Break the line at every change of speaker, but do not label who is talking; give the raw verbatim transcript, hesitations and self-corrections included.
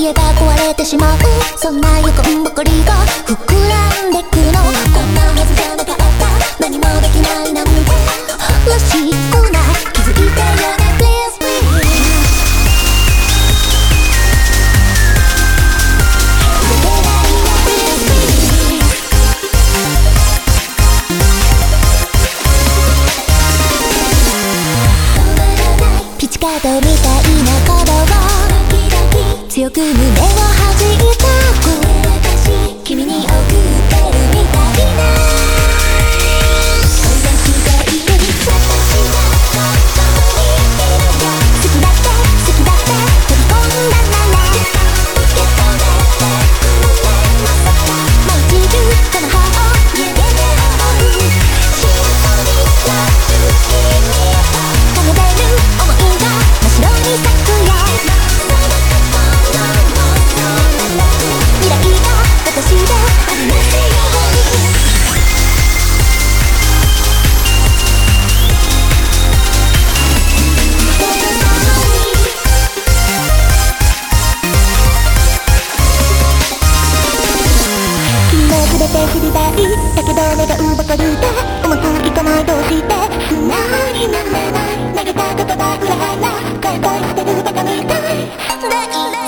言えば壊れてしまう、そんな予感ばかりが膨らんでくの。こんなはずじゃなかった、何もできないなんてらしくない、気づいてよね Please please。 ピチカートみたいな鼓動を強く胸を弾いたく、君に送ってるみたいな。知りたいだけど願うばかりでうまくいかない、どうして素直になれない、投げた言葉ぐらいな返答してるバカみたい。